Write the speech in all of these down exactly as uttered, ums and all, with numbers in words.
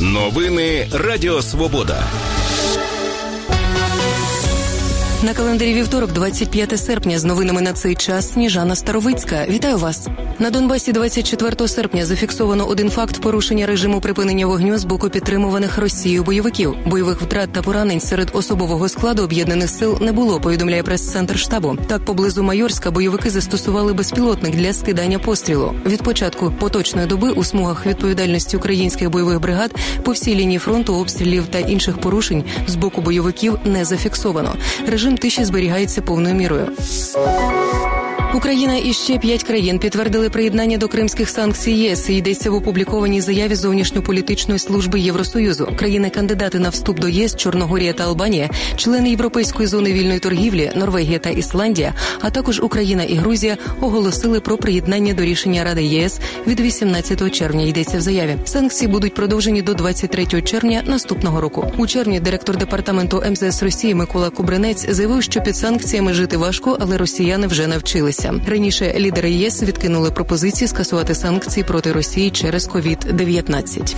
Новини Радіо Свобода. На календарі вівторок, двадцять п'яте серпня, з новинами на цей час Сніжана Старовицька. Вітаю вас. На Донбасі двадцять четвертого серпня зафіксовано один факт порушення режиму припинення вогню з боку підтримуваних Росією бойовиків. Бойових втрат та поранень серед особового складу об'єднаних сил не було, повідомляє прес-центр штабу. Так, поблизу Майорська бойовики застосували безпілотник для скидання пострілу. Від початку поточної доби у смугах відповідальності українських бойових бригад по всій лінії фронту обстрілів та інших порушень з боку бойовиків не зафіксовано. Режим тиші зберігається повною мірою. Україна і ще п'ять країн підтвердили приєднання до кримських санкцій ЄС. Йдеться в опублікованій заяві зовнішньополітичної служби Євросоюзу. Країни-кандидати на вступ до ЄС, Чорногорія та Албанія, члени Європейської зони вільної торгівлі, Норвегія та Ісландія, а також Україна і Грузія оголосили про приєднання до рішення Ради ЄС від вісімнадцятого червня, йдеться в заяві. Санкції будуть продовжені до двадцять третього червня наступного року. У червні директор департаменту ем зе ес Росії Микола Кубринець заявив, що під санкціями жити важко, але росіяни вже навчилися. Раніше лідери ЄС відкинули пропозиції скасувати санкції проти Росії через ковід дев'ятнадцять.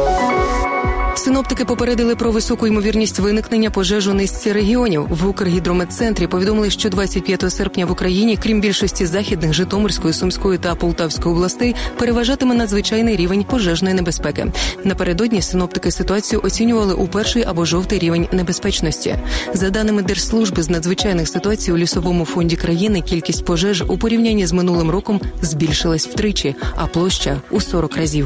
Синоптики попередили про високу ймовірність виникнення пожеж у низці регіонів. В Укргідрометцентрі повідомили, що двадцять п'ятого серпня в Україні, крім більшості західних, Житомирської, Сумської та Полтавської областей, переважатиме надзвичайний рівень пожежної небезпеки. Напередодні синоптики ситуацію оцінювали у перший або жовтий рівень небезпечності. За даними Держслужби з надзвичайних ситуацій, у лісовому фонді країни кількість пожеж у порівнянні з минулим роком збільшилась втричі, а площа – у сорок разів.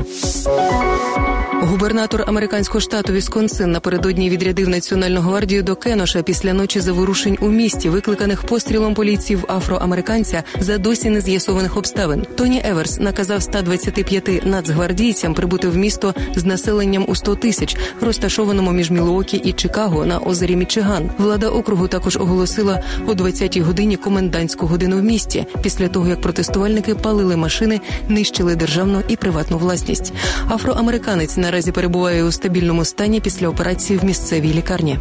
Губернатор американського штату Вісконсин напередодні відрядив Національну гвардію до Кеноша після ночі заворушень у місті, викликаних пострілом поліції в афроамериканця за досі не з'ясованих обставин. Тоні Еверс наказав ста двадцяти п'яти нацгвардійцям прибути в місто з населенням у сто тисяч, розташованому між Мілуокі і Чикаго на озері Мічиган. Влада округу також оголосила о двадцятій годині комендантську годину в місті, після того, як протестувальники палили машини, нищили державну і приватну власність. Афроамериканець наразі перебуває у стабільному стані після операції в місцевій лікарні.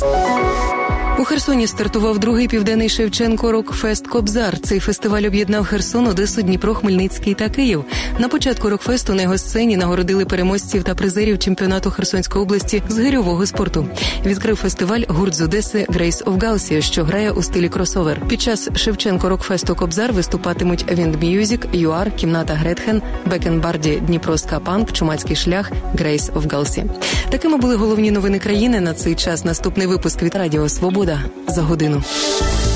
У Херсоні стартував другий південний Шевченко Рок-фест «Кобзар». Цей фестиваль об'єднав Херсон, Одесу, Дніпро, Хмельницький та Київ. На початку рок-фесту на його сцені нагородили переможців та призерів чемпіонату Херсонської області з гирьового спорту. Відкрив фестиваль гурт з Одеси «Grace of Galsy», що грає у стилі кросовер. Під час Шевченко Рок-фесту «Кобзар» виступатимуть Wind Music, ю ар, Кімната Гретхен, Бекенбарді, Дніпро Ска Панк, Чумацький шлях, Grace of Galsy. Такими були головні новини країни на цей час. Наступний випуск від Радіо Свобода за годину.